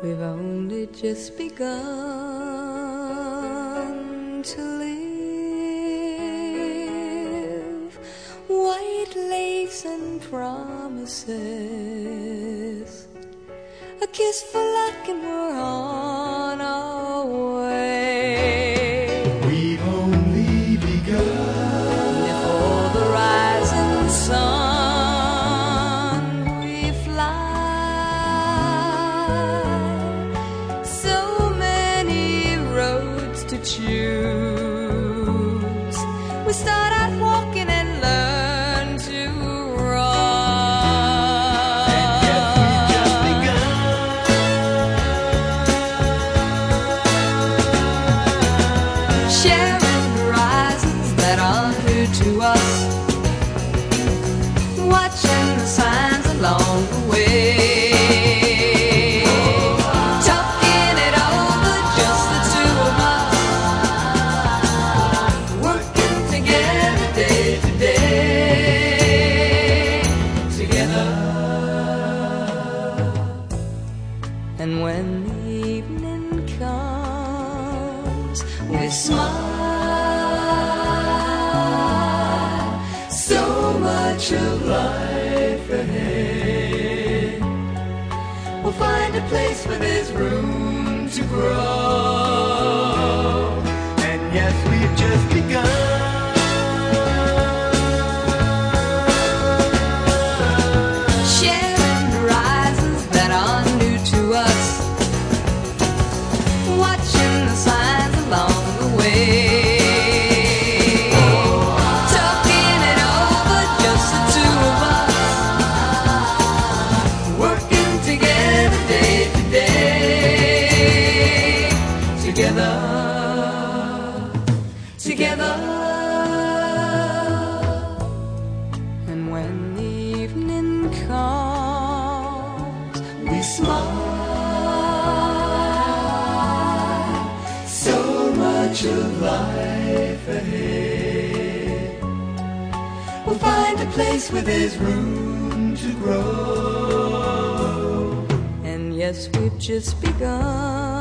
We've only just begun to live. White lace and promises, a kiss for luck and we're on our way. We've only begun. Before the rising sun we fly. So many roads to choose. We start out walking and learn to run. And yet we've just begun. Sharing horizons that are new to us, watching the signs along the way, talking it over, just the two of us, working together day to day, together. And when the evening comes, we smile. So much of life ahead. We'll find a place where there's room to grow. And yes, we've just begun. Sharing horizons that are new to us, watching the signs along the way, talking it over, just the two of us, working together day to day, together, together. And when the evening comes, we smile. So much of life ahead. We'll find a place where there's room to grow. And yes, we've just begun.